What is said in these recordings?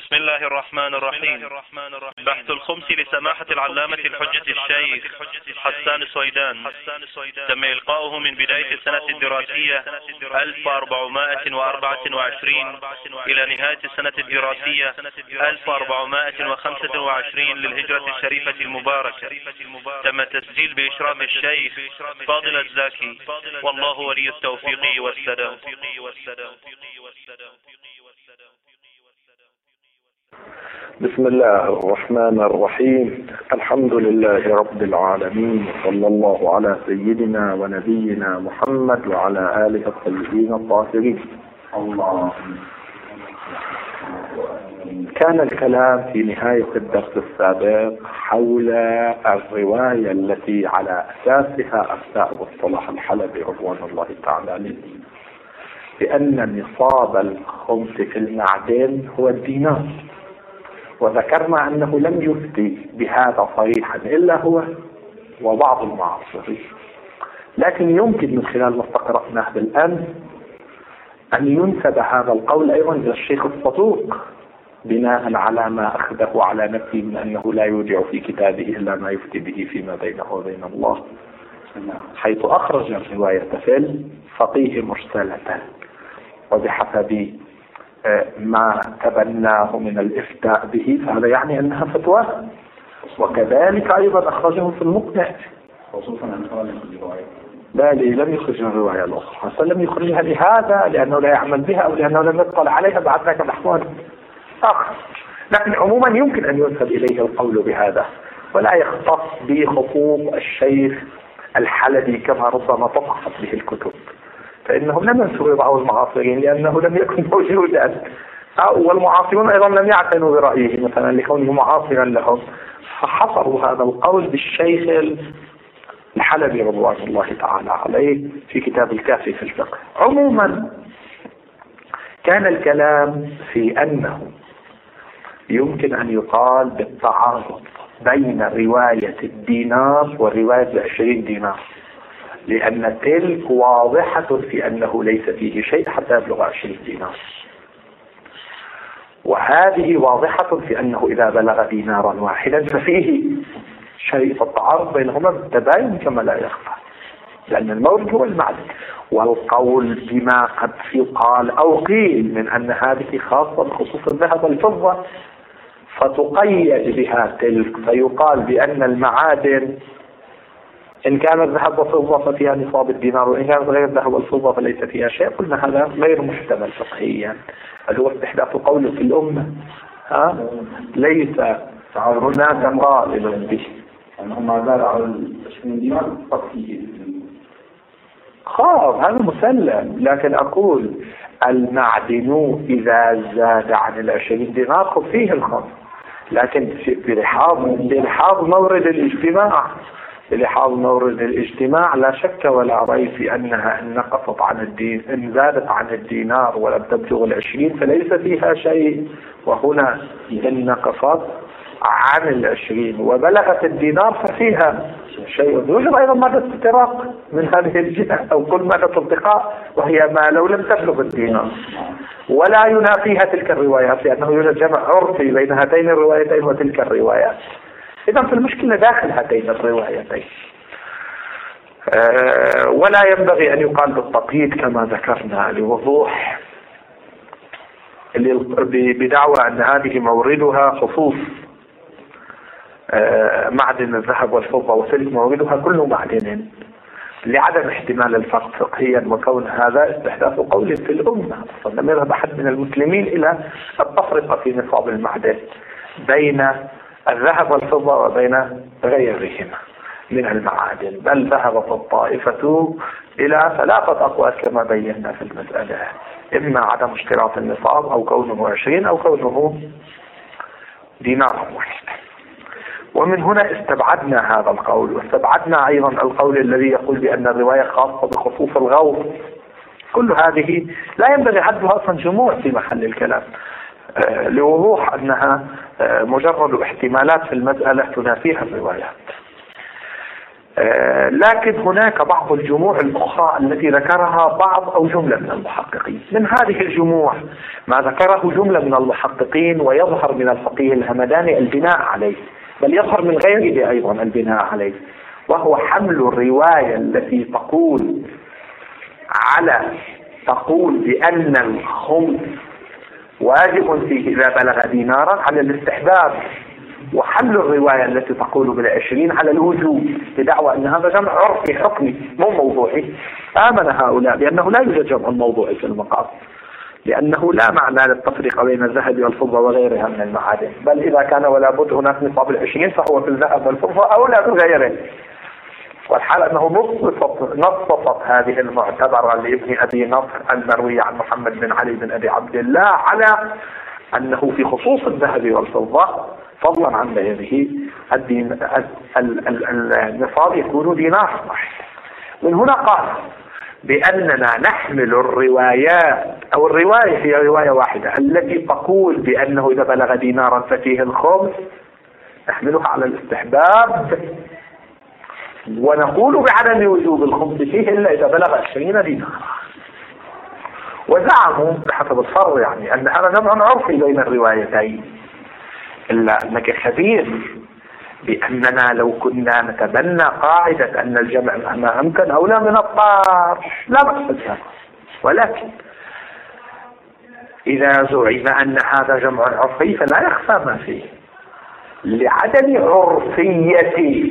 بسم الله الرحمن الرحيم. بحث الخمس لسماحة العلامة الحجة الشيخ حسان السويدان. تم إلقاؤه من بداية السنة الدراسية 1424 إلى نهاية السنة الدراسية 1425 للهجرة الشريفة المباركة. تم التسجيل بإشراف الشيخ فاضل الزاكي، والله ولي التوفيق والسداد. بسم الله الرحمن الرحيم. الحمد لله رب العالمين، صلى الله على سيدنا ونبينا محمد وعلى آله الطيبين الطاهرين. كان الكلام في نهاية الدرس السابق حول الرواية التي على أساسها أفتى أبو الصلاح الحلبي رضوان الله تعالى عليه بأن نصاب الخمس في المعدن هو الدينار، وذكرنا أنه لم يفتي بهذا صريحا إلا هو وبعض المعاصرين، لكن يمكن من خلال ما استقرأناه بالأمس أن ينسب هذا القول أيضا إلى الشيخ الصدوق بناء على ما أخذه على نفسه من أنه لا يودع في كتابه إلا ما يفتي به فيما بينه وبين الله، حيث أخرج الرواية في الفقيه مرسلة وبحسب ما تبناه من الإفتاء به فهذا يعني أنها فتوى، وكذلك أيضا أخرجه في المقنع خصوصا عن خالق الرواية. لا لم يخرج الرواية الأخرى، لم يخرجها لهذا لأنه لا يعمل بها أو لأنه لم يطلع عليها بعد ذاك الأحوال آخر، لكن عموما يمكن أن ينسب إليه القول بهذا ولا يختص بخطوط الشيخ الحلبي كما ربما طفحت به الكتب، فإنهم لم ينسبوا بعض المعاصرين لأنه لم يكن موجودا، والمعاصرون أيضا لم يعتنوا برأيه مثلا لكونه معاصرا لهم، فحصروا هذا القول بالشيخ الحلبي رضوان الله تعالى عليه في كتاب الكافي في الفقه. عموما كان الكلام في أنه يمكن أن يقال بالتعارض بين رواية الدينار ورواية 20 دينار، لأن تلك واضحة في أنه ليس فيه شيء حتى يبلغ 20 دينار، وهذه واضحة في أنه إذا بلغ دينارا واحدا ففيه شيء، فالتعارض بينهما بالتباين كما لا يخفى، لأن المورد هو المعدن. والقول بما قد يقال أو قيل من أن هذه خاصة بخصوص الذهب والفضة فتقيد بها تلك، فيقال بأن المعادن إن كان الذهب والفضة ففيها نصاب الدينار، وإن كانت غير الذهب والفضة فليس فيها شيء. قلنا هذا غير محتمل فقهيا، هل هو استحداث قول في الأمة؟ ليس هناك قائل به أنه ما زال على 20 دينار فقهي خاص، هذا مسلم، لكن أقول المعدن إذا زاد عن 20 دينار فيه الخمس، لكن بلحاظ مورد الاجتماع لا شك ولا ريب في أنها إن نقصت عن الدين، إن زادت عن الدينار ولم تبلغ 20 فليس فيها شيء، وهنا إن نقصت عن 20 وبلغت الدينار ففيها شيء. يوجد أيضا مادة استراق من هذه الجهة أو كل مادة انتقاء، وهي ما لو لم تبلغ الدينار، ولا ينافيها تلك الروايات لأنه يوجد جمع عرفي بين هاتين الروايتين وتلك الروايات. إذا في المشكلة داخل هاتين الروايتين، ولا ينبغي أن يقال بالتقييد كما ذكرنا لوضوح بدعوى أن هذه موردها خصوص معدن الذهب والفضة وتلك موردها كل معدن، لعدم احتمال الفرق فقهيا وكون هذا استحداث قول في الأمة. لم يذهب أحد من المسلمين إلى التفرقة في نصاب المعدن بين الذهب والفضة وبين غيرهما من المعادن، بل ذهبت الطائفة إلى 3 أقوال كما بينا في المسألة، إما عدم اشتراط النصاب أو كونه 20 أو كونه دينار واحد. ومن هنا استبعدنا هذا القول، واستبعدنا أيضا القول الذي يقول بأن الرواية خاصة بخصوص الغوث. كل هذه لا ينبغي حدها أصلا جموع في محل الكلام، لوضوح أنها مجرد احتمالات في المسألة تنافيها الروايات. لكن هناك بعض الجموع الأخرى التي ذكرها بعض أو جملة من المحققين. من هذه الجموع ما ذكره جملة من المحققين ويظهر من الفقيه الهمداني البناء عليه، بل يظهر من غيره أيضا البناء عليه، وهو حمل الرواية التي تقول بأن الخمس واجب فيه إذا بلغ دينارا على الاستحباب، وحمل الرواية التي تقول بال20 على الوجوب، بدعوى أن هذا جمع عرفي حكمي مو موضوعي. آمن هؤلاء بأنه لا يوجد جمع موضوعي في المقام، لأنه لا معنى للتفريق بين الذهب والفضة وغيرها من المعادن، بل إذا كان ولا بد هناك نصاب 20 فهو في الذهب والفضة أولى بغيره. والحال أنه نصفت هذه المعتبرة لابن أبي نصر المروية عن محمد بن علي بن أبي عبد الله على أنه في خصوص الذهب والفضة فضلا عن غيره النصاب يكون دينار واحد. من هنا قال بأننا نحمل الروايات أو الرواية هي رواية واحدة التي تقول بأنه إذا بلغ دينارا ففيه الخمس، نحملها على الاستحباب، ونقول بعدم وجوب الخمس فيه إلا إذا بلغ 20 دينارا. وزعموا بحسب الفرض يعني أن هذا جمع عرفي بين الروايتين، إلا أنك خبير بأننا لو كنا نتبنى قاعدة أن الجمع مهما أمكن أولى من الطار لا بأس بها، ولكن إذا زعم أن هذا جمع عرفي فلا يخفى ما فيه لعدم عرفية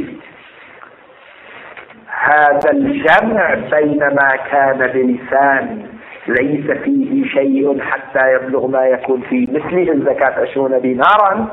هذا الجمع بينما كان بلسان ليس فيه شيء حتى يبلغ ما يكون في مثله الزكاة 20 دينارا.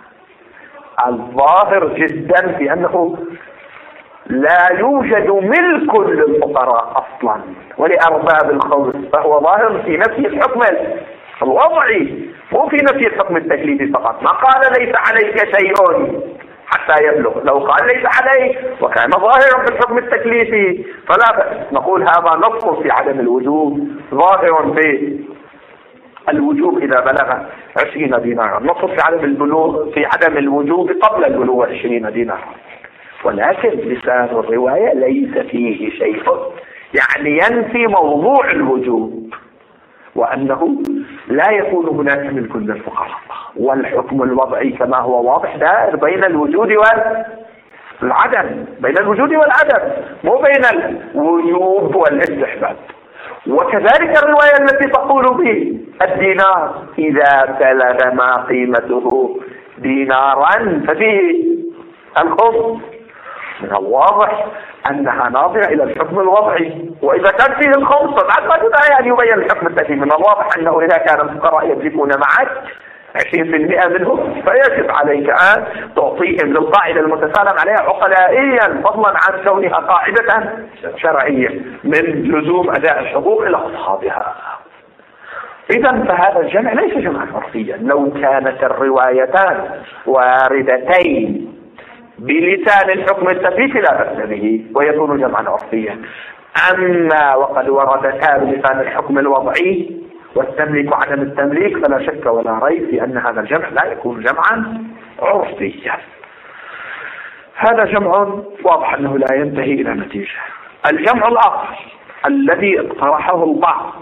الظاهر جدا في أنه لا يوجد ملك للفقراء أصلا ولأرباب الخمس، فهو ظاهر في نفي الحكم الوضعي مو في نفي الحكم التكليفي فقط. ما قال ليس عليك شيء حتى يبلغ، لو قال ليس عليه وكان ظاهرا في الحكم التكليفي فلا بأس نقول هذا نص في عدم الوجوب، ظاهر في الوجوب إذا بلغ 20 دينارا، نص في عدم الوجوب قبل البلوغ 20 دينارا. ولكن لسان الرواية ليس فيه شيء يعني ينفي موضوع الوجوب، وأنه لا يكون هناك ملك للفقراء، والحكم الوضعي كما هو واضح دائر بين الوجود والعدم، بين الوجود والعدم مو بين الوجوب والاستحباب. وكذلك الرواية التي تقول به الدينار إذا بلغ ما قيمته دينارا ففيه الخمس، من الواضح أنها ناظرة إلى الحكم الوضعي، وإذا كان فيه الخمس فبعد ما تدعي أن يبين الحكم التكليفي. من الواضح أنه إذا كان الفقراء يملكون معك 20% منهم فيجب عليك أن تعطيهم للقاعدة المتسالم عليها عقلائيا فضلا عن كونها قاعدة شرعية من لزوم أداء الحقوق إلى أصحابها. إذا فهذا الجمع ليس جمعا عرفيا. لو كانت الروايتان واردتين بلسان الحكم التكليفي لا بأس به ويكون جمعا عرفيا، أما وقد وردتا بلسان الحكم الوضعي والتمليك وعدم التمليك فلا شك ولا ريب في أن هذا الجمع لا يكون جمعا عرفيا. هذا جمع واضح أنه لا ينتهي إلى نتيجة. الجمع الآخر الذي اقترحه البعض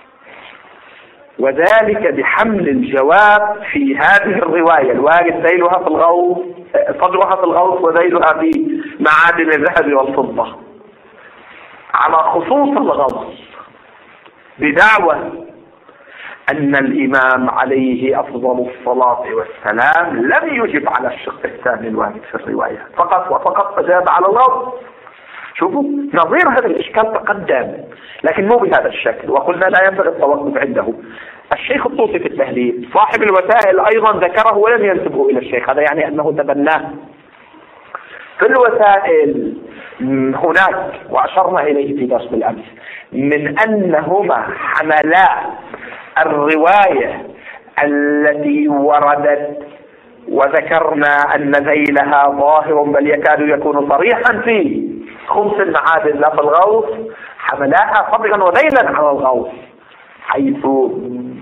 وذلك بحمل الجواب في هذه الرواية الوارد ذيلها في الغوث صدرها في الغوث وذيلها في معادن الذهب والفضة على خصوص الغوث بدعوى أن الإمام عليه أفضل الصلاة والسلام لم يجب على الشق الثاني الوارد في الرواية فقط وفقط أجاب على الغوث. شوفوا نظير هذا الإشكال تقدم لكن مو بهذا الشكل، وقلنا لا ينبغي التوقف عنده. الشيخ الطوسي في التهذيب صاحب الوسائل أيضا ذكره ولم ينسبه إلى الشيخ، هذا يعني أنه تبناه. في الوسائل هناك وأشرنا إليه في درس بالأمس من أنهما حملا الرواية التي وردت وذكرنا أن ذيلها ظاهر بل يكاد يكون صريحا في خمس المعادن لا في الغوث، حملاها صدرا وذيلا على الغوث، حيث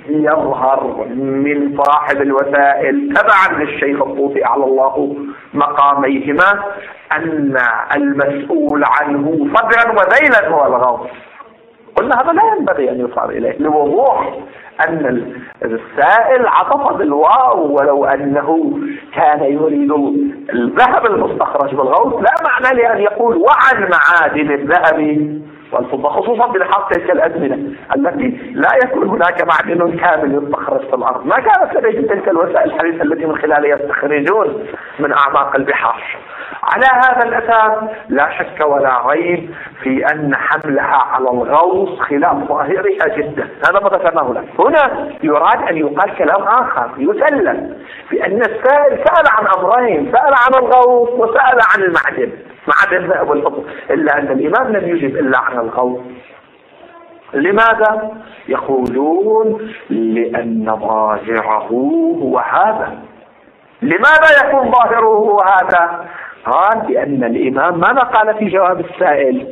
يظهر من صاحب الوسائل تبعا للشيخ الطوفي على الله مقاميهما أن المسؤول عنه صدرا وذيلا هو الغوث. قلنا هذا لا ينبغي أن يصار إليه لوضوح أن السائل عطف بالواو، ولو أنه كان يريد الذهب المستخرج بالغوث لا معنى لأن يقول وعن معادن الذهب والفضة، خصوصا بلحاظ تلك الأزمنة التي لا يكون هناك معدن كامل يستخرج في الأرض، ما كانت لديهم تلك الوسائل الحديثة التي من خلالها يستخرجون من أعماق البحار. على هذا الأساس لا شك ولا ريب في أن حملها على الغوص خلاف ظاهرها جدا. هذا ما ذكرناه لك. هنا يراد أن يقال كلام آخر يسلم بأن السائل سأل عن أمرين، سأل عن الغوص وسأل عن المعدن، معدن الذهب والفضة، إلا أن الإمام لم يجب إلا عن الغوص. لماذا؟ يقولون لأن ظاهره هو هذا. لماذا يكون ظاهره هو هذا؟ قال بأن الإمام ماذا قال في جواب السائل؟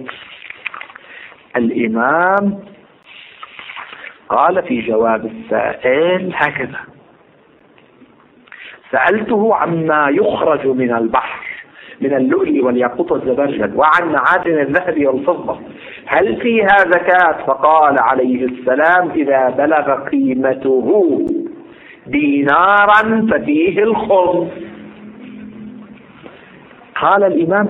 الإمام قال في جواب السائل هكذا: سألته عما يخرج من البحر من اللؤلؤ والياقوت والزبرجد وعن معادن الذهب والفضة هل فيها زكاة؟ فقال عليه السلام: إذا بلغ قيمته دينارا ففيه الخمس. قال الإمام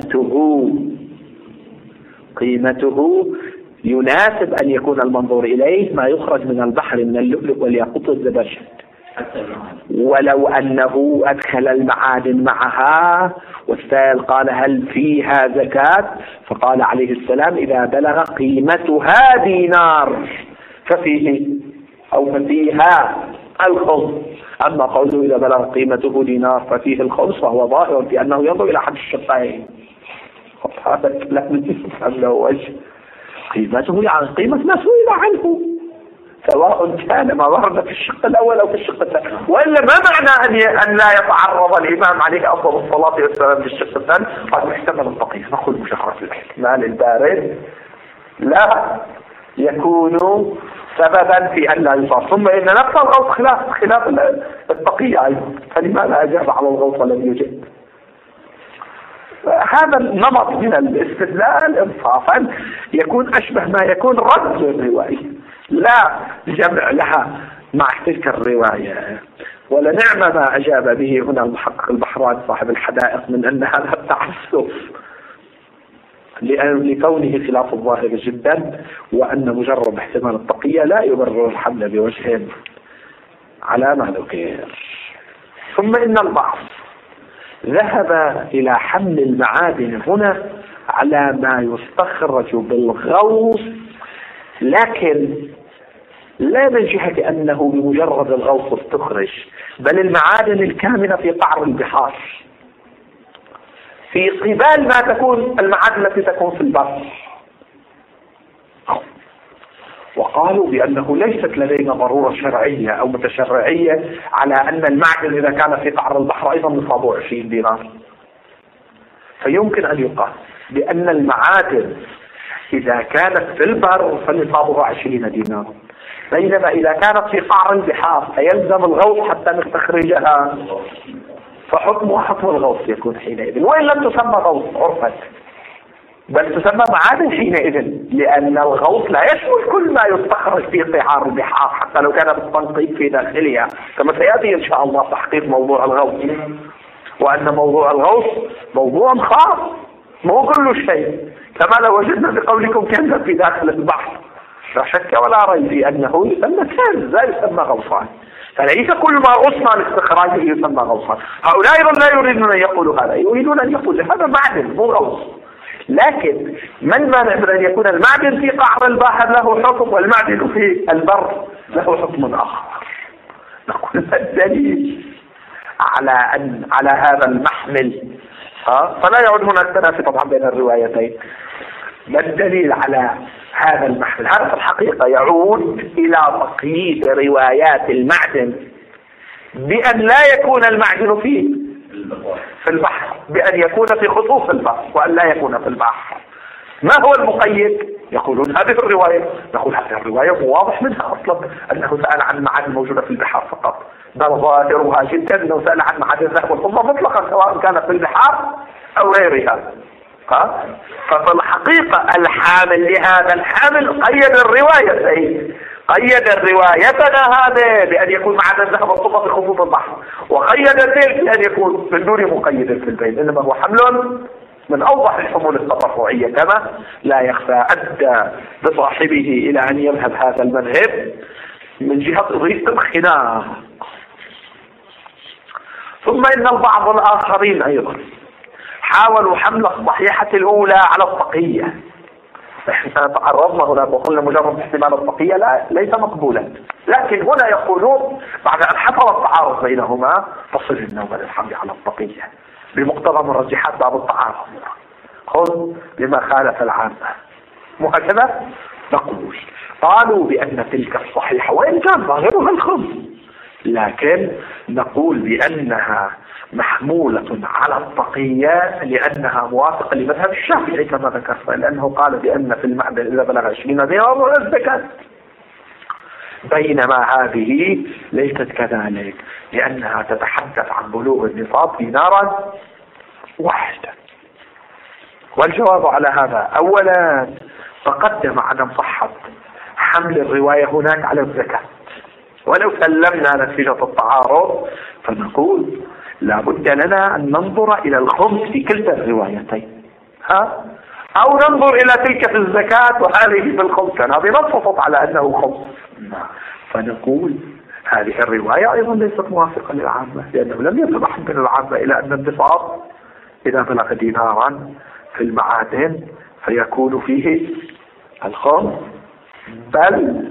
قيمته يناسب أن يكون المنظور إليه ما يخرج من البحر من اللؤلؤ والياقوت والزبرجد، ولو أنه أدخل المعادن معها. والسائل قال: هل فيها زكاة؟ فقال عليه السلام: إذا بلغ قيمتها دينار ففيه أو ففيها الخمس. أما قوله إذا بلغ قيمته دينار ففيه الخمس فهو ظاهر في أنه ينظر إلى أحد الشقين. هذا الكلام يفهم له وجه. قيمته يعني قيمة ما سئل عنه، سواء كان ما ورد في الشق الأول أو في الشق الثاني. وإلا ما معنى أن لا يتعرض الإمام عليه أفضل الصلاة والسلام في الشق الثاني؟ قد محتمل البقية. نقول مشخص الاحتمال البارد لا يكون سببا في أن لا يصار. ثم إن نفس الغوث خلاف البقية أيضا، فلماذا أجاب على الغوث ولم يجب؟ هذا النمط من الاستدلال انصافا يكون أشبه ما يكون رد الرواية، لا جمع لها مع تلك الرواية. ولنعم ما أجاب به هنا المحقق البحراني صاحب الحدائق من أن هذا التعسف لكونه خلاف الظاهر جدا، وأن مجرد احتمال التقية لا يبرر الحمل بوجه على ما ذكر. ثم إن البعض ذهب إلى حمل المعادن هنا على ما يستخرج بالغوص، لكن لا من جهة أنه بمجرد الغوص استخرج، بل المعادن الكامنة في قعر البحار في قبال ما تكون المعادن التي تكون في البر. وقالوا بأنه ليست لدينا ضرورة شرعية أو متشرعية على أن المعدن إذا كان في قعر البحر أيضا نصابه 20 دينار. فيمكن أن يقال بأن المعادن إذا كانت في البر فنصابها 20 دينار، بينما إذا كانت في قعر البحار فيلزم الغوص حتى نستخرجها، فحكمها حكم الغوص يكون حينئذ، وإن لم تسمى غوص عرفا بل تسمى معادن حينئذ، لأن الغوص لا يشمل كل ما يستخرج في قعار البحار حتى لو كان بالتنقيب في داخلها، كما سيأتي إن شاء الله تحقيق موضوع الغوص، وأن موضوع الغوص موضوع خاص مو كل شيء، كما لو وجدنا بقولكم كنزا في داخل البحر لا شك ولا ريب في أنه يسمى كنز لا يسمى غوصان، فليس كل ما غصنا لاستخراجه يسمى غوصان. هؤلاء أيضا لا يريدون أن يقولوا هذا، يريدون أن يقولوا هذا معدن مو غوص، لكن من مانع من أن يكون المعدن في قعر البحر له حكم والمعدن في البر له حكم آخر؟ نقول الدليل على هذا المحمل فلا يعود هناك تنافي طبعا بين الروايتين، ما الدليل على هذا المحمل؟ هذا في الحقيقة يعود إلى تقييد روايات المعدن بأن لا يكون المعدن في البحر، بأن يكون في خطوط البحر وأن لا يكون في البحر. ما هو المقيد؟ يقولون هذه الرواية، نقول هذه الرواية واضح منها أصلا أنه سأل عن معادن موجودة في البحار فقط، بل ظاهرها جدا أنه سأل عن معادن الذهب والفضة مطلقا سواء كانت في البحار أو غيرها. ففي الحقيقة الحامل لهذا الحامل قيد الروايتين، قيد روايتنا هذا بأن يكون معدن الذهب والفضة في خطوط البحر، وقيد تلك بأن يكون من دون مقيد في البين، إنما هو حمل من أوضح الحمول التطرعية كما لا يخفى. أدى بصاحبه إلى أن يذهب هذا المذهب من جهة ضيق الخناق. ثم إن البعض الآخرين أيضا حاولوا حمل الصحيحة الأولى على التقية. احنا تعرضنا هنا وقلنا مجرد احتمال التقية ليس مقبولا، لكن هنا يقولون بعد أن حصل التعارض بينهما تصل النوبة للحمل على التقية بمقتضى مرجحات باب التعارض، خذ بما خالف العامة. وهكذا نقول قالوا بأن تلك الصحيحة وإن كان ظاهرها الخمس، لكن نقول بأنها محمولة على التقية لأنها موافقة لمذهب الشافعي كما ذكرت، لأنه قال بأن في المعدن إذا بلغ 20 دينار الزكاة، بينما هذه ليست كذلك لأنها تتحدث عن بلوغ النصاب دينارا واحدا. والجواب على هذا أولا تقدم عدم صحة حمل الرواية هناك على الزكاة، ولو سلمنا نتيجة التعارض فنقول لا بد لنا أن ننظر إلى الخمس في كلتا الروايتين، أو ننظر إلى تلك في الزكاة وهذه في الخمس، كان هذه نصفت على أنه خمس، فنقول هذه الرواية أيضا ليست موافقة للعامة، لأنه لم يتضح من العامة إلى أن النصاب إذا بلغ دينارا في المعادن فيكون فيه الخمس، بل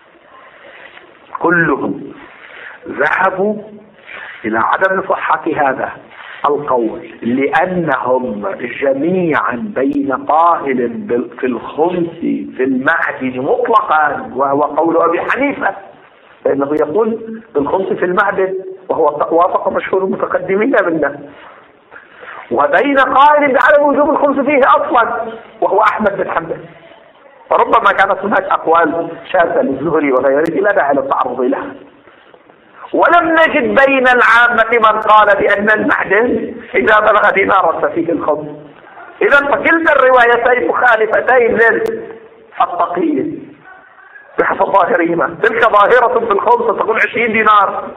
كلهم ذهبوا إلى عدم صحة هذا القول، لأنهم جميعا بين قائل في الخمس في المعدن مطلقا وهو قول أبي حنيفة، لأنه يقول بالخمس في المعدن وهو وافق مشهور المتقدمين منه، وبين قائل بعدم وجوب الخمس فيه أصلا وهو أحمد بن حنبل. فربما كانت هناك أقوال شاذة للزهري وغيره لا داعي للتعرض لها. ولم نجد بين العامة من قال بأن المعدن إذا بلغ دينارا ففيه الخمس. إذا فكلتا الروايتين مخالفتين للتقية بحسب ظاهرهما، تلك ظاهرة في الخمس تقول 20 دينار.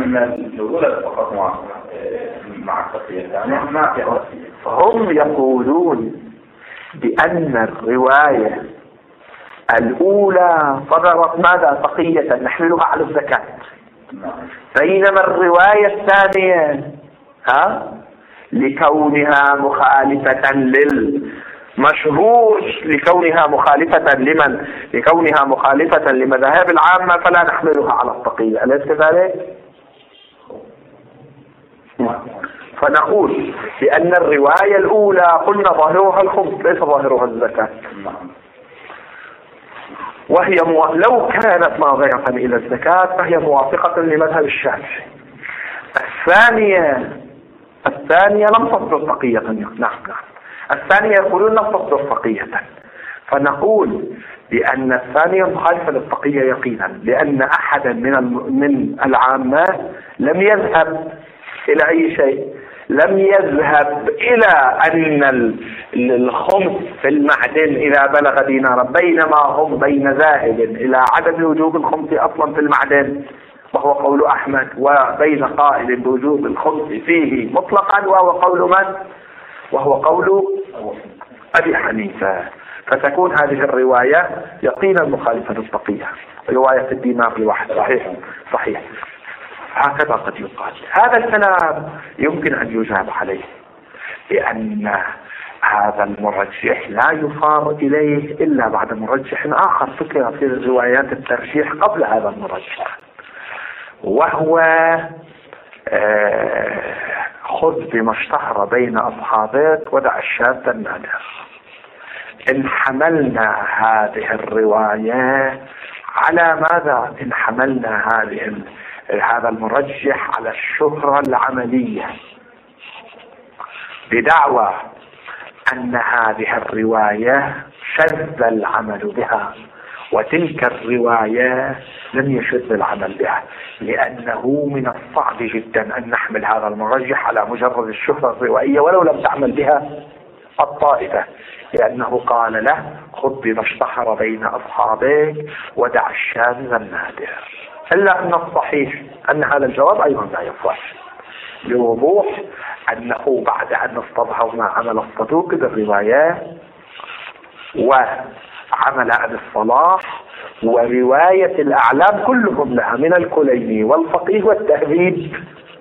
هم يقولون بأن الرواية الأولى صدرت ماذا؟ تقية نحملها على الزكاة، بينما الرواية الثانية لكونها مخالفة للمشهور، لكونها مخالفة لمن؟ لكونها مخالفة لمذاهب العامة فلا نحملها على التقية، أليس كذلك؟ فنقول بأن الرواية الأولى قلنا ظاهرها الخمس ليس ظاهرها الزكاة، وهي لو كانت ناظرة إلى الزكاة فهي موافقة لمذهب الشافعي. الثانية لم تصدر تقية. نعم الثانية يقولون لم تصدر تقية، فنقول بأن الثانية مخالفة للتقية يقينا، لأن أحدا من العامة لم يذهب إلى أي شيء، لم يذهب إلى أن الخمس في المعدن إذا بلغ دينارا، بينما هم بين ذاهب إلى عدم وجوب الخمس أصلا في المعدن وهو قول أحمد، وبين قائل بوجوب الخمس فيه مطلقا وهو قول من؟ وهو قول أبي حنيفة. فتكون هذه الرواية يقينا مخالفة للتقية، رواية الدينار الواحد. صحيح هكذا قد يقال. هذا الكلام يمكن أن يجاب عليه لأن هذا المرجح لا يصار إليه إلا بعد مرجح آخر ذكر في روايات الترجيح قبل هذا المرجح، وهو خذ بما اشتهر بين أصحابك ودع الشاذ النادر. إن حملنا هذه الرواية على ماذا؟ إن حملنا هذا المرجح على الشهرة العملية بدعوى أن هذه الرواية شذ العمل بها، وتلك الرواية لم يشذ العمل بها، لأنه من الصعب جدا أن نحمل هذا المرجح على مجرد الشهرة الروائية ولو لم تعمل بها الطائفة، لأنه قال له خذ بما اشتهر بين أصحابك ودع الشاذ النادر. إلا أن الصحيح أن هذا الجواب أيضا لا يصح، لوضوح أنه بعد أن استظهرنا عمل الصدوق بالروايات وعمل أبي الصلاح ورواية الأعلام كلهم لها من الكليني والفقيه والتهذيب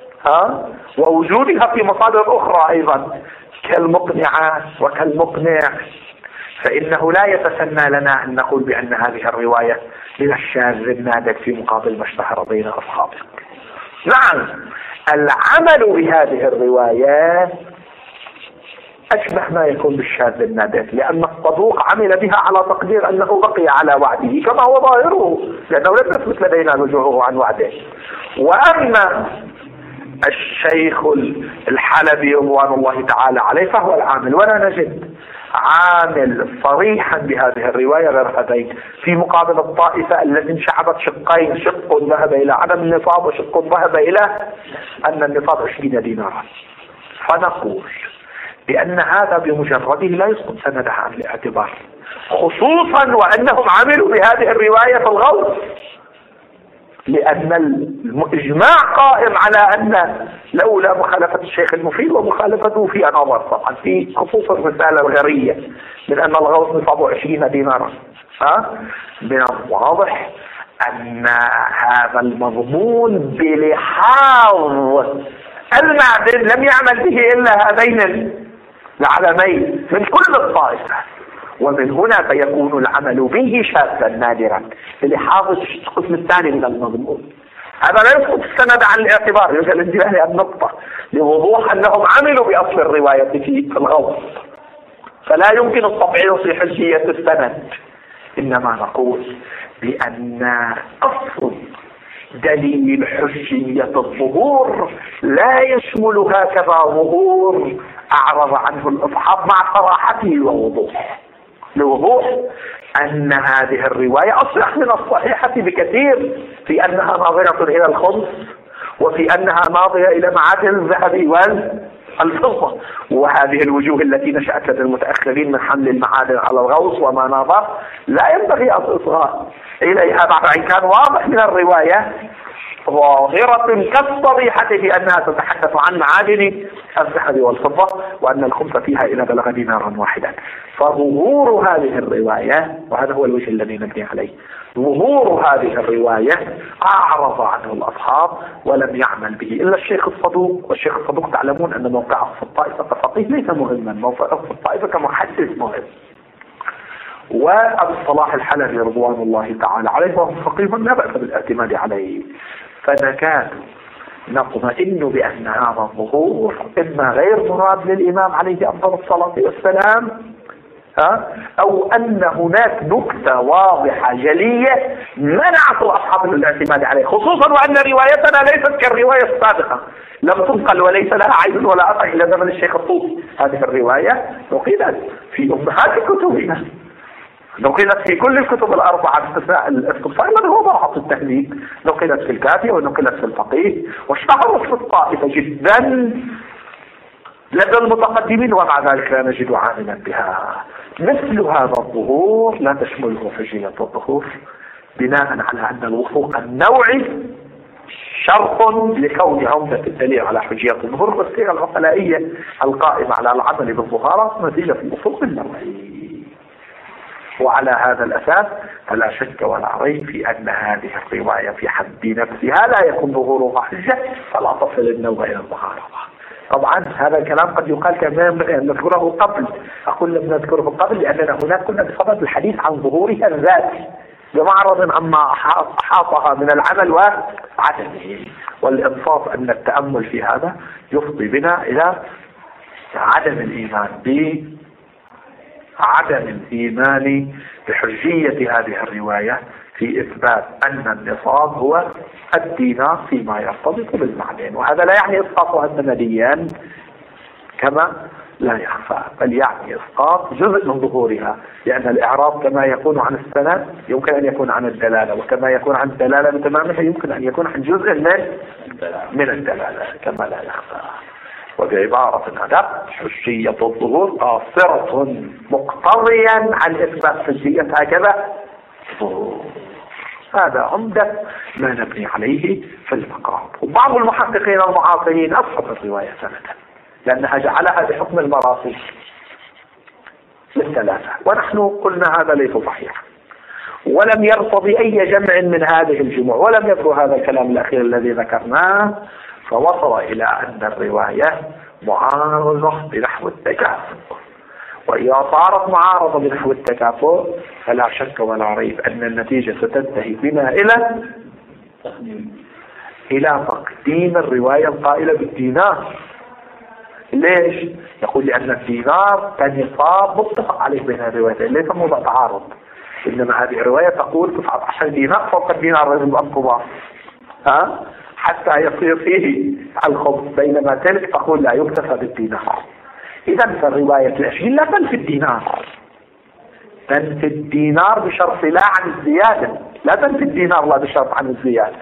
ووجودها في مصادر أخرى أيضا كالمقنعات وكالمقنع، فإنه لا يتسنى لنا أن نقول بأن هذه الرواية من الشاذ النادر في مقابل ما اشتهر بين أصحابه. نعم، العمل بهذه الرواية أشبه ما يكون بالشاذ النادر، لأن الصدوق عمل بها على تقدير أنه بقي على وعده كما هو ظاهره، لأنه لم يثبت لدينا رجوعه عن وعده. وأما الشيخ الحلبي رضوان الله تعالى عليه فهو العامل، ولا نجد عامل صريحا بهذه الرواية غير هذين، في مقابل الطائفة التي انشعبت شقين، شق ذهب إلى عدم النصاب وشق ذهب إلى أن النصاب 20 دينارا. فنقول بأن هذا بمجرده لا يسقط سندها عن الاعتبار، خصوصا وأنهم عملوا بهذه الرواية في الغوث، لأن الإجماع قائم على أن لولا مخالفة الشيخ المفيد ومخالفته في نظر طبعا في خصوص الرسالة الغرية من أن الغوث نصابه 20 دينارا، من الواضح أن هذا المضمون بلحاظ المعدن لم يعمل به إلا هذين العلمين من كل الطائفة، ومن هنا فيكون العمل به شاذا نادرا بلحاظ القسم الثاني من المضمون. هذا لا يسقط السند عن الاعتبار، يجب الانتباه للنقطة لوضوح أنهم عملوا بأصل الرواية في الغوث، فلا يمكن التطعيل في حجية السند، إنما نقول بأن أصل دليل حجية الظهور لا يشمل هكذا ظهور أعرض عنه الأصحاب مع صراحته ووضوحه، لوضوح أن هذه الرواية أصلح من الصحيحة بكثير في أنها ناظرة إلى الخمس وفي أنها ناظرة إلى معادن الذهب والفضة، وهذه الوجوه التي نشأت لدى المتأخرين من حمل المعادن على الغوص وما ناظر لا ينبغي الإصغاء إليها بعد أن كان واضح من الرواية ظاهرة كالصريحة في أنها تتحدث عن معادن الذهب والفضة وأن الخمس فيها إلى بلغ دينارا واحدا. فظهور هذه الرواية، وهذا هو الوجه الذي نبني عليه، ظهور هذه الرواية أعرض عنه الأصحاب ولم يعمل به إلا الشيخ الصدوق، والشيخ الصدوق تعلمون أن موقعه في الطائفة كفقيه ليس مهما، موقعه في الطائفة كمحدث مهم. وأبو الصلاح الحلبي رضوان الله تعالى عليه وهو فقيه لا بأس بالاعتماد عليه، فنكاد نطمئن بأن هذا الظهور إما غير مراد للإمام عليه أفضل الصلاة والسلام أو أن هناك نكتة واضحة جلية منعت الأصحاب من الاعتماد عليه، خصوصا وأن روايتنا ليست كالرواية السابقة، لم تنقل وليس لها عين ولا أثر إلى زمن الشيخ الطوسي. هذه الرواية نقلت في أمهات كتبنا، نقلت في كل الكتب الأربعة باستثناء الاستبصار الذي هو ضعف التهذيب، نقلت في الكافية ونقلت في الفقيه واشتهرت في الطائفة جدا لدى المتقدمين، ومع ذلك لا نجد عاملا بها. مثل هذا الظهور لا تشمله حجية الظهور، بناء على أن الوثوق النوعي شرط لكون عمدة الدليل على حجية الظهور، والصيغة العقلائية القائمة على العمل بالظهارات نتيجة الوثوق النوعي. وعلى هذا الأساس فلا شك ولا ريب في أن هذه الرواية في حد نفسها لا يكون ظهورها حجة، فلا تصل النوع إلى المعارضة. طبعا هذا الكلام قد يقال كما ينبغي أن نذكره قبل، أقول لم نذكره قبل لأننا هناك كنا بصدد الحديث عن ظهورها الذاتي بمعرض عما أحاطها من العمل وعدمه، والإنصاف أن التأمل في هذا يفضي بنا إلى عدم الإيمان بحجية هذه الرواية في إثبات أن النصاب هو الدينار فيما يرتبط بالمعدن، وهذا لا يعني إسقاطها سنديا كما لا يخفى، بل يعني إسقاط جزء من ظهورها، لأن الإعراب كما يكون عن السند يمكن أن يكون عن الدلالة، وكما يكون عن الدلالة بتمامها يمكن أن يكون عن جزء من الدلالة كما لا يخفى. وبعبارة أدق حجية الظهور قاصرة مقتضيا عن إثبات حجية هكذا ظهور. هذا عمدة ما نبني عليه في المقام. وبعض المحققين المعاصرين أسقط الرواية سندا لأنها جعلها بحكم المراسيل للثلاثة، ونحن قلنا هذا ليس صحيحا، ولم يرتضي أي جمع من هذه الجموع، ولم يذكر هذا الكلام الأخير الذي ذكرناه، فوصل إلى أن الرواية معارضة بنحو التكافؤ. وإذا صارت معارضة بنحو التكافؤ فلا شك ولا ريب أن النتيجة ستنتهي بنا إلى تقديم الرواية القائلة بالدينار. ليش؟ يقول لأن الدينار كنصاب متفق عليه بين الروايتين، ليس موضوع تعارض، إنما هذه الرواية تقول 19 دينار فوق الدينار لازم القضاء حتى يصير فيه الخبز، بينما تلك تقول لا يكتفى بالدينار. إذا فالرواية العشرين لا تنفي الدينار، تنفي الدينار بشرط لا عن الزيادة، لا تنفي الدينار لا بشرط عن الزيادة.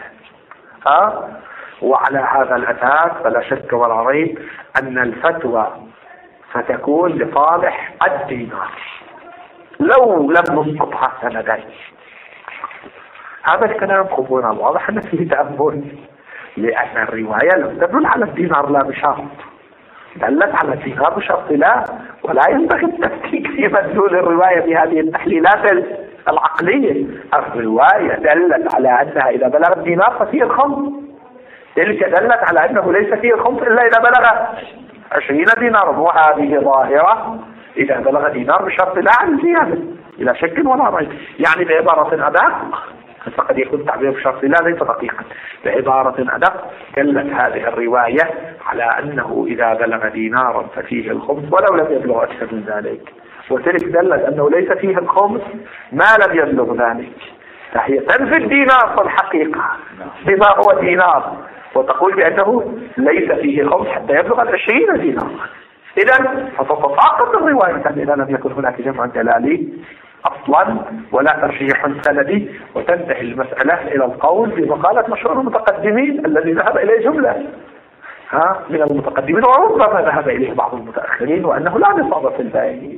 وعلى هذا الأساس فلا شك ولا ريب أن الفتوى ستكون لصالح الدينار لو لم نسقطها سندين. هذا الكلام قبولنا الواضح أن فيه تأمل، لأن الرواية لم تدل على الدينار لا بشرط، دلت على الدينار بشرط لا، ولا ينبغي التفكيك في مدلول الرواية بهذه التحليلات العقلية. الرواية دلت على أنها إذا بلغ الدينار ففيه الخمس، تلك دلت على أنه ليس فيه الخمس إلا إذا بلغ 20 دينارا، وهذه ظاهرة إذا بلغ دينار بشرط لا عن زيادة إلى شك ولا ريب. يعني بعبارة أدق، فقد يكون تعبير بشرط لا ليس دقيقا، بعبارة أدق دلت هذه الرواية على أنه إذا بلغ دينارا ففيه الخمس ولو لم يبلغ أكثر من ذلك، وتلك دلت أنه ليس فيه الخمس ما لم يبلغ ذلك، فهي تنفي الدينار في الحقيقة بما هو دينار، وتقول بأنه ليس فيه خمس حتى يبلغ 20 دينار. إذن فتتساقط الرواية إذا لم يكن هناك جمع دلالي أصلا ولا ترشيح سندي، وتنتهي المسألة إلى القول بمقالة مشهور المتقدمين الذي ذهب إليه جملة من المتقدمين، وربما ذهب إليه بعض المتأخرين، وأنه لا نصاب في الباقي.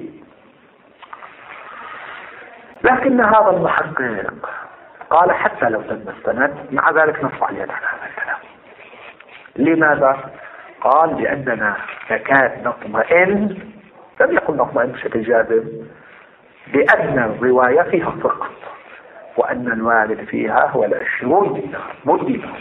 لكن هذا المحقق قال حتى لو تم السند مع ذلك نرفع اليد على هذا الكلام. لماذا؟ قال لأننا نكاد نطمئن، لم يكن نطمئن بشكل جازم، بأن الرواية فيها سقط، وأن الوارد فيها هو 20 دينار مو الدينار،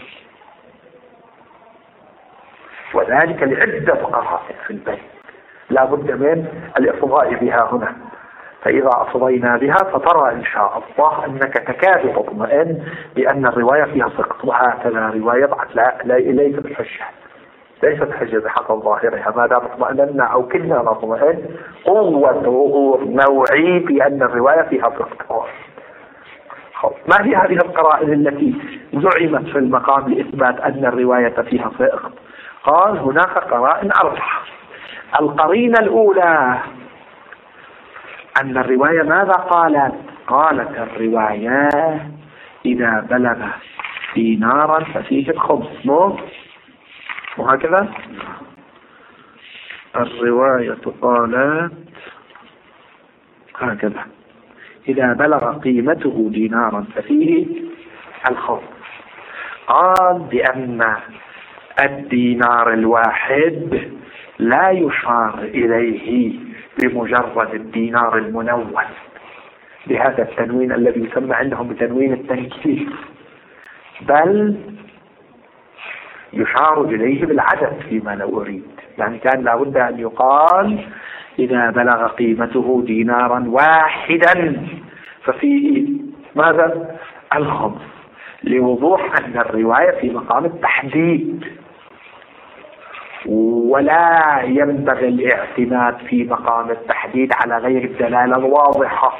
وذلك لعدة قرائن في البيت لا بد من الإفضاء بها هنا. فإذا أفضينا بها فترى إن شاء الله أنك تكاد تطمئن بأن الرواية فيها سقط، وهكذا رواية ليست بحجة، ليست حجة بحق ظاهرها ما دام اطمئننا أو كنا نطمئن قوة ظهور نوعي بأن الرواية فيها سقط. ما هي هذه القرائن التي زعمت في المقام لإثبات أن الرواية فيها سقط؟ قال هناك قرائن 4. القرينة الأولى أن الرواية ماذا قالت؟ قالت الرواية إذا بلغ دينارا ففيه الخمس، وهكذا الرواية قالت هكذا إذا بلغ قيمته دينارا ففيه الخمس. قال بأن الدينار الواحد لا يشار إليه بمجرد الدينار المنون بهذا التنوين الذي يسمى عندهم بتنوين التنكير، بل يشار إليه بالعدد فيما لو أريد. يعني كان لابد أن يقال إذا بلغ قيمته دينارا واحدا ففيه ماذا؟ الخمس، لوضوح أن الرواية في مقام التحديد، ولا ينبغي الاعتماد في مقام التحديد على غير الدلالة الواضحة.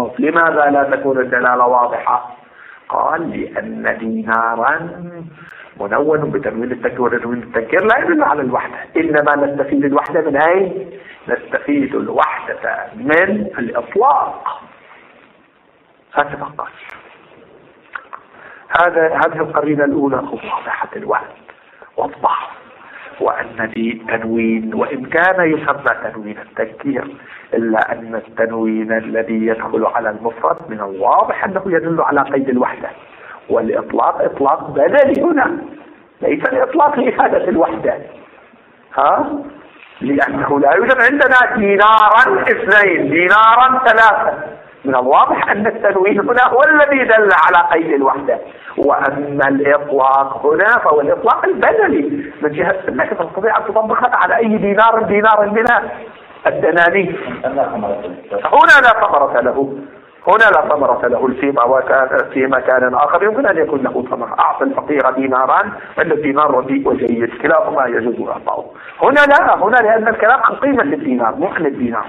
لماذا لا تكون الدلالة واضحة؟ قال لأن دينارا منون بتنوين التنكير وتنوين التنكير لا يدل على الوحدة، إنما نستفيد الوحدة من أين؟ نستفيد الوحدة من الإطلاق. هذا فقط. هذه القرينة الأولى واضحة الوحد والضعف، وأن دي تنوين وإن كان يسمى تنوين التنكير إلا أن التنوين الذي يدخل على المفرد من الواضح أنه يدل على قيد الوحدة، والإطلاق إطلاق بدلي هنا ليس الإطلاق لإفادة الوحدة. لأنه لا يوجد عندنا دينارا اثنين دينارا ثلاثة، من الواضح أن التنوين هنا هو الذي دل على قيد الوحدة، وأما الإطلاق هنا فهو الإطلاق البدلي من جهة أنك تستطيع أن تطبقها على أي دينار من الدنانير. هنا لا ثمرة له، هنا لا ثمرة له الفيما، وكان في مكان آخر يمكن أن يكون له ثمرة. أعطى الفقير ديناران وأن الدينار رديء وجيد كلاهما يجوز إعطاؤه. هنا لا، هنا لأن الكلام عن قيمة الدينار مو عن الدينار.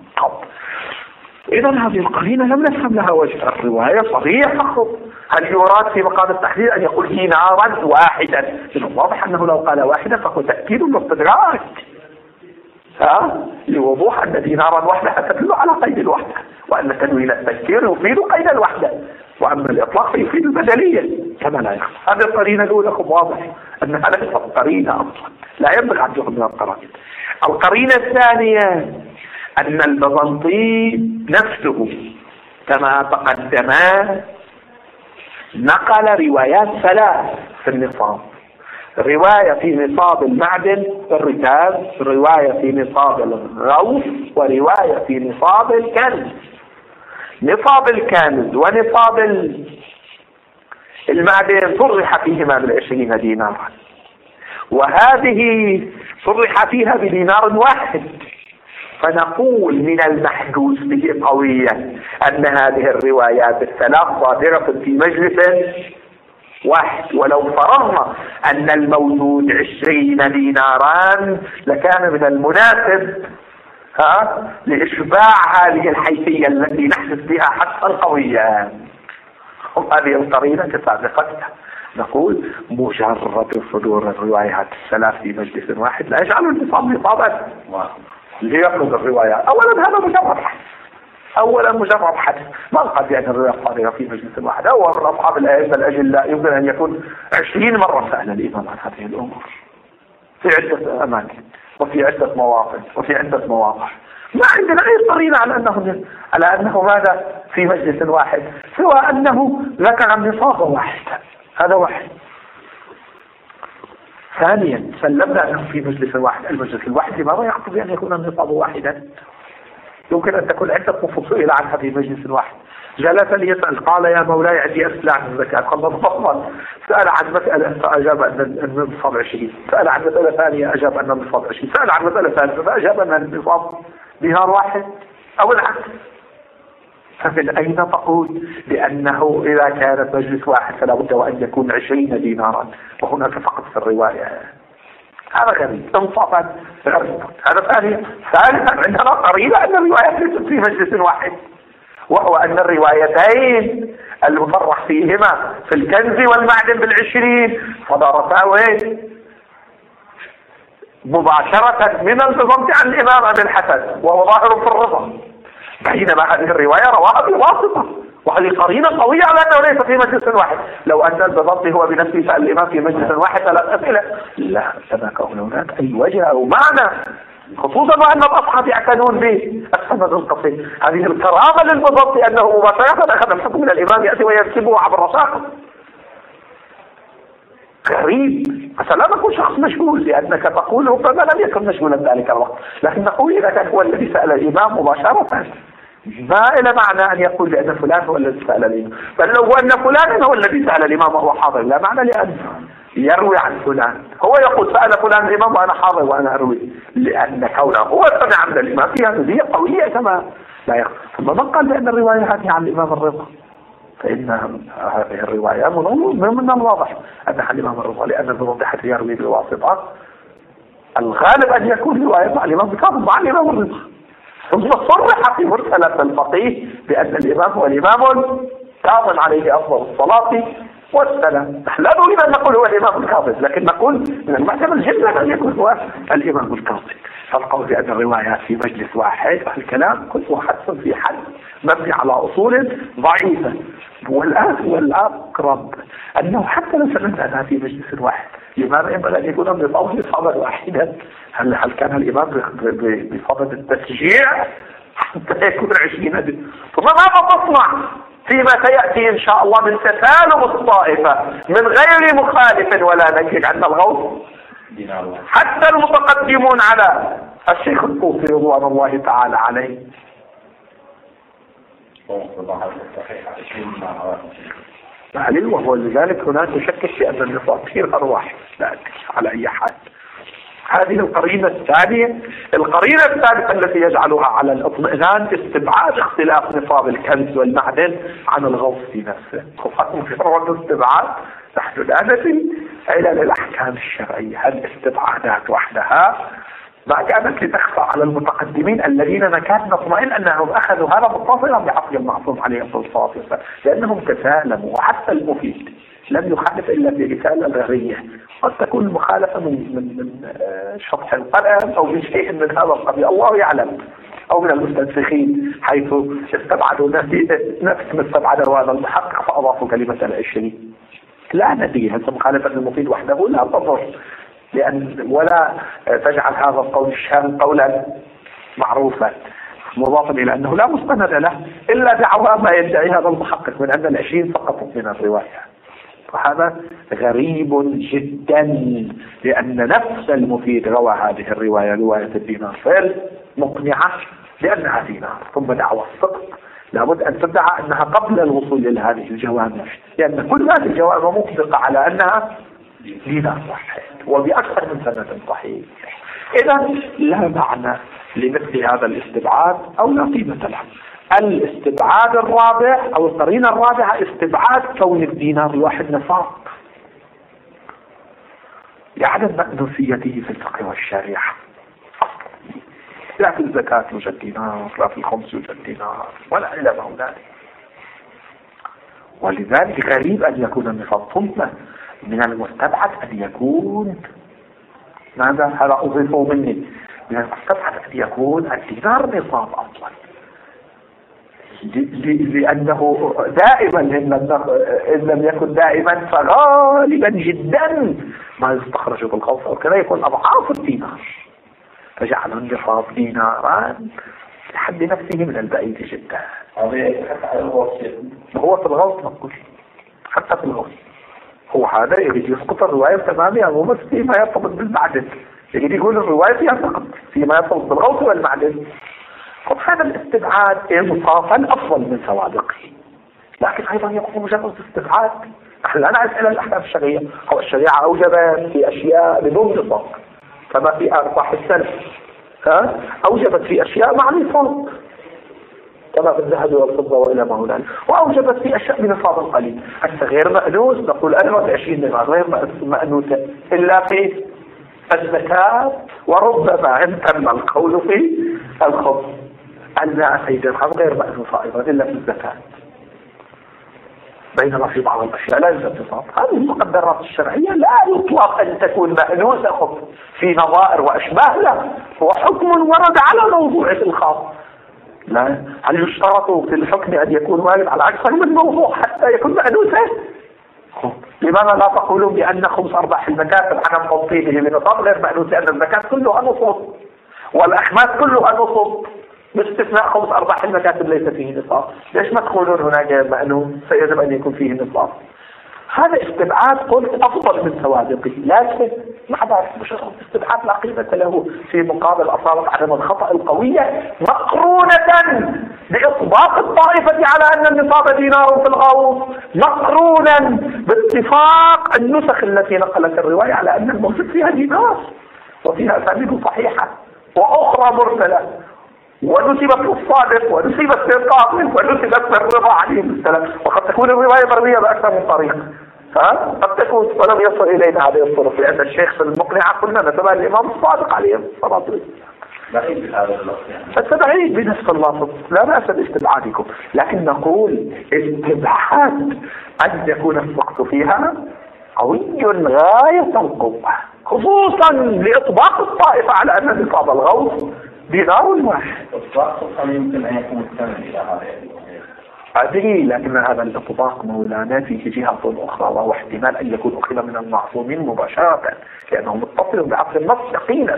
إذا هذه القرينة لم نفهم لها وجه. الرواية صريحة، هل يراد في مقام التحديد أن يقول دينارا واحدا؟ من الواضح أنه لو قال واحدا فهو تأكيد واستدراك لوضوح أن دينارا واحدة تدل على قيد الوحدة، وأن تنوين التذكير يفيد قيد الوحدة، وأما الإطلاق فيفيد البدلية كما لا يخفى. هذه القرينة الأولى واضح أنها ليست قرينة أصلا، لا ينبغي أن تكون من القرائن. القرينة الثانية أن البيزنطي نفسه كما تقدم نقل روايات ثلاث في النصاب: رواية في نصاب المعدن الركاز، رواية في نصاب الغوث، ورواية في نصاب الكنز. نصاب الكنز ونصاب المعدن صرح فيهما ب20 دينارا، وهذه صرح فيها بدينار واحد. فنقول من المحدوث به قويا أن هذه الروايات الثلاث صادرة في مجلس واحد، ولو فرضنا أن الموجود 20 ديناران لكان من المناسب لإشباع هذه الحيثية التي نحدث بها حتى القوية. هذه القرينة كسابقتها. نقول مجرد صدور الروايات الثلاث في مجلس واحد لا يجعل النصاب نصابا ليأخذ الروايات. أولا هذا مجرد حدث، أولا مجرد حدث، ما قد يعني الرواية صادرة في مجلس واحد. أول أصحاب الأئمة الأجلاء يمكن أن يكون 20 مرة سأل الإمام عن هذه الأمور في عدة أماكن وفي عدة مواطن وفي عدة مواقع. ما عندنا أي قرينة على أنه ماذا في مجلس واحد، سوى أنه ذكر النصاب واحدا. هذا واحد. ثانيا سلمنا أنه في مجلس واحد. المجلس الواحد لماذا يقتضي أن يكون النصاب واحدا؟ يمكن أن تكون عدة مفصولة عن هذه مجلس واحد. جلس ليسأل قال يا مولاي عندي أسئلة عن الزكاة، قال تفضل. سأل عن مسألة فأجاب أن النصاب 20. سأل عن مسألة ثانية أجاب أن النصاب 20. سأل عن مسألة ثالثة فأجاب أن النصاب دينار واحد أو العكس. فمن أين تقول بأنه إذا كانت مجلس واحد فلا بد وأن يكون 20 دينارا وهناك فقط في الرواية؟ هذا غريب انصافا غريب. هذا ثانيا. ثالثا عندنا قرينة أن الروايات ليست في مجلس واحد، وهو أن الروايتين المصرح فيهما في الكنز والمعدن ب20 صدرتا وين مباشرة من البيزنطي عن الإمام أبي الحسن وهو ظاهر في الرضا، بينما هذه الرواية رواها بواسطة، وهذه قرينة قوية على أنه ليس في مجلس واحد. لو أن البيزنطي هو بنفسه سأل الإمام في مجلس واحد 3 أسئلة لا سبق هناك أي وجه أو معنى، خصوصا وأن الأصحاب يعتنون بالسند القصير. هذه الكرامة للبيزنطي أنه مباشرة أخذ الحكم من الإمام يأتي ويركبه عبر رشاقه. غريب. مثلا نقول شخص مشغول لأنك تقول ربما لم يكن مشغولا ذلك الوقت، لكن نقول إذا كان هو الذي سأل الإمام مباشرة ما إلى معنى أن يقول لأن فلان هو الذي سأل الإمام، بل لو أن فلان هو الذي سأل الإمام وهو حاضر لا معنى لأن يروي عن فلان. هو يقول سأل فلان الإمام وأنا حاضر وأنا أروي، لأن كونه هو سمع من الإمام فيها نزية قوية كما لا يخفى. ثم من قال بأن الرواية هذه عن الإمام الرضا؟ فإن هذه الرواية من الواضح أنها الإمام الرضا، لأن البيزنطي حتى يروي بواسطة الغالب أن يكون رواية مع الإمام الكاظم مع الإمام الرضا. ثم صرح في مرسلة الفقيه بأن الإمام هو الإمام الكاظم عليه أفضل الصلاة والسلام. لا نريد أن نقول هو الإمام الكاظم، لكن نقول من المحتمل جدا أن يكون هو الإمام الكاظم. فالقول بأن الروايات في مجلس واحد الكلام كله حدث في حد مبني على أصول ضعيفة. والأقرب أنه حتى لو سمعنا في مجلس واحد، لماذا ينبغي أن يكون بفضل صعبا واحدا؟ هل كان الإمام بفضل التشجيع حتى يكون 20 ثم ماذا تصنع فيما سيأتي إن شاء الله من تسالم الطائفة من غير مخالف ولا نكر عند الغوث؟ حتى المتقدمون على الشيخ الطوسي رضوان الله تعالى عليه وهو لذلك هناك شك في أن النصاب فيه الأرواح لا على أي حال. هذه القرينة الثانية. القرينة الثالثة التي يجعلها على الاطمئنان استبعاد اختلاف نصاب الكنز والمعدن عن الغوث في نفسه. خصوصا في فرض الاستبعاد نحن لا نفي علل الأحكام الشرعية. الاستبعادات وحدها ما كانت لتخفى على المتقدمين الذين نكاد نطمئن أنهم أخذوا هذا متصلا بعقل المعصوم عليه الصلاة والسلام، لأنهم تسالموا. وحتى المفيد لم يخالف إلا برسالة ذرية، قد تكون المخالفة من شطح القلم أو من شيء من هذا القبيل الله يعلم، أو من المستنسخين حيث استبعدوا نفس ما استبعدوا هذا المحقق فأضافوا كلمة 20. لا ندري هل مخالفة المفيد وحده لا تضر، لأن ولا تجعل هذا القول الشام قولا معروفا مضافا إلى أنه لا مستند له إلا دعوى ما يدعي هذا المحقق من أن 20 سقطت من الرواية. وهذا غريب جدا، لأن نفس المفيد روى هذه الرواية رواية الدينار مقنعة لأنها دينار، ثم دعوى السقط لابد أن تدعى أنها قبل الوصول إلى هذه الجوامع، لأن كل هذه الجوامع مطلقة على أنها دينار واحد وبأكثر من سند صحيح. إذا لا معنى لمثل هذا الاستبعاد أو لا قيمة له. الاستبعاد الرابع أو القرينة الرابعة استبعاد كون الدينار الواحد نصاب لعدم مأنوسيته في الفقه والشريعة. لا في الزكاة يوجد دينار، لا في الخمس يوجد دينار، ولا إلى ما ذلك. ولذلك غريب أن يكون النصاب، ثم من المستبعد أن يكون ماذا؟ هذا أضيفه مني. من المستبعد أن يكون الدينار نصاب أصلا، لأنه دائما إن لم يكن دائما فغالبا جدا ما يستخرج بالقوس أو كذا يكون أضعاف الدينار، فجعل النصاب دينارا لحد نفسه من البعيد جدا. هو في الغوث نقول حتى في الغوث هو هذا يريد يسقط الرواية تمامها، مو بس فيما يرتبط بالمعدن، يريد يقول الرواية فيها فقط فيما يرتبط بالغوث والمعدن. قد هذا الاستبعاد انصافا أفضل من سوابقه، لكن أيضا يكون مجرد استبعاد. نحن لا نعرف إلى الأحكام الشرعية، أو الشريعة أوجبت في أشياء بدون نصاب كما في أرباح السلف، أوجبت في أشياء مع نصاب كما في الذهب والفضة وإلى ما هنالك، وأوجبت في أشياء بنصاب قليل. حتى غير مأنوس نقول 20 دينار غير مأنوسة إلا في الزكاة، وربما إن تم القول في الخبز 200 درهم غير مأنوسة أيضا إلا في الزكاة، بينما في بعض الأشياء لا يوجد نصاب. هذه المقدرات الشرعية لا يطلق أن تكون مأنوسة خبز في نظائر وأشباه، لا، هو حكم ورد على موضوع الخاص. لا، هل يشترط في الحكم أن يكون وارد على أكثر من موضوع حتى يكون مأنوسا؟ لماذا لا تقولون بأن خمس أرباح المكاسب عدم توصيله لنصاب غير مأنوس، لأن الزكاة كلها نصب والأخماس كلها نصب باستثناء خمس أرباح المكاسب ليس فيه نصاب؟ ليش ما تقولون هناك مأنوس فيجب أن يكون فيه نصاب؟ هذا استبعاد قلت أفضل من سوابقه، لكن مع ذلك مجرد استبعاد لا قيمة له في مقابل أصالة عدم الخطأ القوية مقرونة بإطباق الطائفة على أن النصاب دينار في الغوث، مقرونا باتفاق النسخ التي نقلت الرواية على أن الموجود فيها دينار وفيها أسانيد صحيحة وأخرى مرسلة ونسبت للصادق ونسبت للقاضي ونسبت للرضا عليه السلام، وقد تكون الرواية مروية بأكثر من طريق، قد تكون ولم يصل إلينا هذه الطرق، لأن الشيخ في المقنعة قلنا نسبها الإمام الصادق عليه الصلاة والسلام. بعيد بهذا اللفظ يعني. فالتبعيد بنفس اللفظ لا بأس باستبعادكم، لكن نقول استبعاد أن يكون السقط فيها قوي غاية القوة، خصوصا لإطباق الطائفة على أن نصاب الغوث دينار واحد. السقط يمكن أن يكون مستمر إلى هذا أدري، لكن هذا الإطباق مولانا فيه جهة أخرى، وهو احتمال أن يكون أخذ من المعصومين مباشرة لأنه متصل بعقل النص يقينا،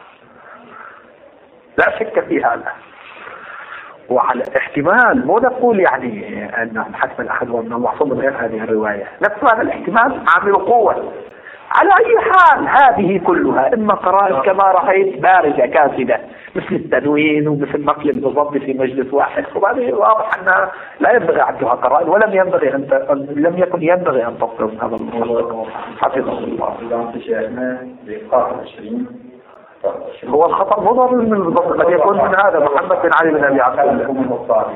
لا شك في هذا. وعلى احتمال مو نقول يعني أنهم حتما أخذوا من المعصوم من غير هذه الرواية، نفس هذا الاحتمال عامل قوة. على أي حال هذه كلها إما قرائن كما رأيت بارزة كاسدة مثل التنوين ومثل نقل بالضبط في مجلس واحد، وهذه واضح أنها لا ينبغي عدها قرائن، ولم يكن ينبغي أن تصدر من هذا الموضوع حفظه الله. هو الخطأ مضر من الضبط، قد يكون من هذا محمد بن علي بن أبي عبد الله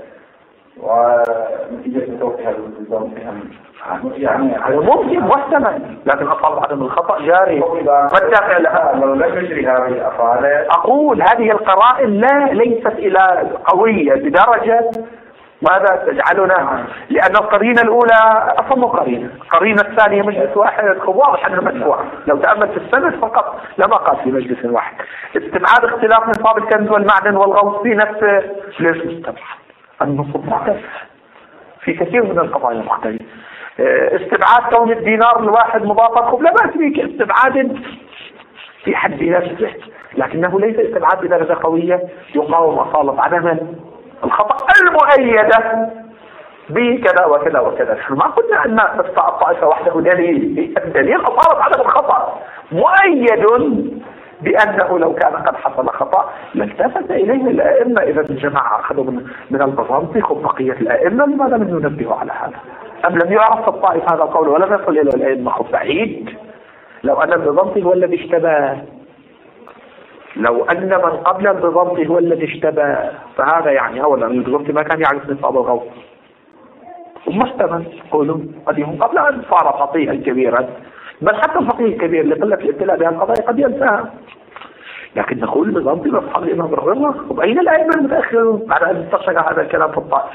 ونتيجة توقيها يعني ممكن محتمل، لكن أصاب عدم الخطأ جاري. والدافع لها لو لم يجري هذه الأفعال أقول هذه القرائن ليست إلى قوية بدرجة ماذا تجعلنا، لأن القرينة الأولى أصلا قرينة، القرينة الثانية مجلس واحد واضح أنها مدفوعة، لو تأمل في السند فقط لما قال في مجلس واحد. استبعاد اختلاف نصاب الكنز والمعدن والغوث في نفسه ليش مستبعد؟ النصوص مختلفة في كثير من القضايا مختلفة. استبعاد كون الدينار الواحد مضافة لا بأس به كاستبعاد في حد نفسه، لكنه ليس استبعاد بدرجة قوية يقاوم أصالة عدم الخطأ المؤيدة بكذا وكذا وكذا. ما قلنا أن الطائفة وحده دليل، الدليل أصالة عدم الخطأ مؤيد بأنه لو كان قد حصل خطأ لالتفت إليه الأئمة. إذا الجماعة أخذوا من البزنطي بقية الأئمة، لماذا لم ينبهوا على هذا؟ أم لم يعرف الطائف هذا القول ولم يصل إلى الأئمة؟ بعيد. لو أن البزنطي هو الذي اشتبه، لو أن من قبل البزنطي هو الذي اشتبه، فهذا يعني أولا البزنطي ما كان يعرف نصاب الغوث، ثم اشتبه قولوا قد يكون قبل أن صار فقيها كبيرا، بل حتى الفقيه الكبير لقلة الابتلاء بها القضايا قد ينساها. لكن نقول البزنطي أصحاب الإمام الرضا، وأين الأئمة المتأخرون بعد أن انتشر هذا الكلام في الطائفة؟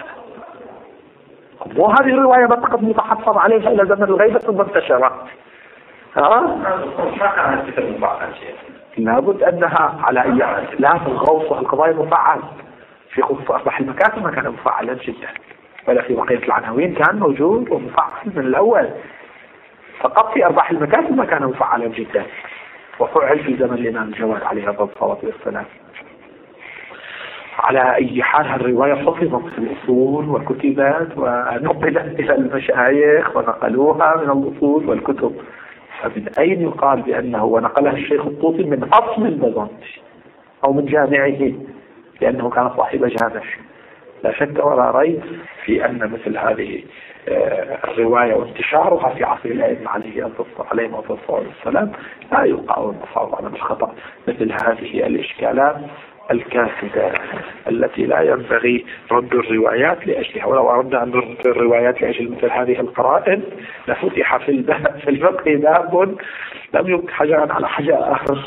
وهذه الرواية قد متحفظ عليها إلى زمن الغيبة ثم انتشرت. ما كانت كتب مفعلة لابد أنها على أي لا في الغوص والقضايا مفعل، في خصوص أصبح المكاتب ما كان مفعلا جدا، ولا في بقية العناوين كان موجود ومفعل من الأول، فقط في أرباح المكاتب ما كان مفعلا جدا، وفعل في زمن الإمام الجواد عليه الصلاة والسلام. على أي حال الرواية حفظت في الأصول وكتبت ونقلت إلى المشايخ ونقلوها من الأصول والكتب، فمن أين يقال بأنه ونقلها الشيخ الطوسي من أصل البزنطي أو من جامعه لأنه كان صاحب جامع؟ لا شك ولا ريب في أن مثل هذه الرواية وانتشارها في عصر الأئمة عليهم الصلاة والسلام لا يقاوم الصواب على الخطأ. مثل هذه الإشكالات الكاسدة التي لا ينبغي رد الروايات لأجلها، ولو أردنا أن نرد الروايات لأجل مثل هذه القرائن لفتح في الفقه باب لم يبق حجرا على حجر آخر.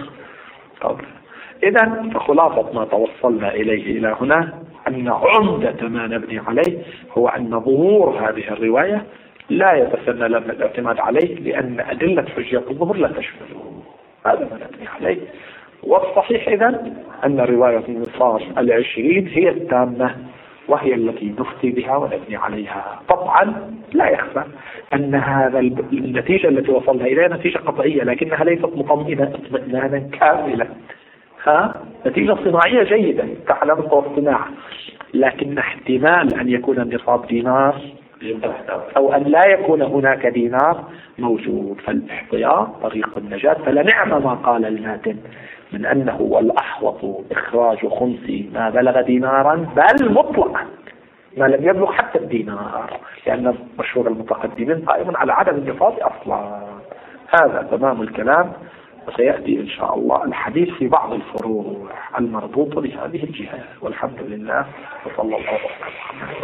إذن خلاصة ما توصلنا إليه إلى هنا أن عمدة ما نبني عليه هو أن ظهور هذه الرواية لا يتسنى لنا الاعتماد عليه، لأن أدلة حجية الظهور لا تشمله. هذا ما نبني عليه. والصحيح إذن أن رواية النصار 20 هي التامة، وهي التي نفتي بها ونبني عليها. طبعا لا يخفى أن هذا النتيجة التي وصلنا إليها نتيجة قطعية، لكنها ليست مطمئنة اطمئنانا كاملا. نتيجة صناعية جيدة كعلامة الصناعة، لكن احتمال أن يكون النصاب دينار أو أن لا يكون هناك دينار موجود، فالاحتياط طريق النجاة. فلنعم ما قال الماتن من أنه والأحوط إخراج خمس ما بلغ دينارا، بل مطلقا ما لم يبلغ حتى الدينار، لأن مشهور المتقدمين قائم على عدم النصاب أصلا. هذا تمام الكلام، وسيأتي إن شاء الله الحديث في بعض الفروع المربوطة بهذه الجهات. والحمد لله وصلى الله عليه وسلم.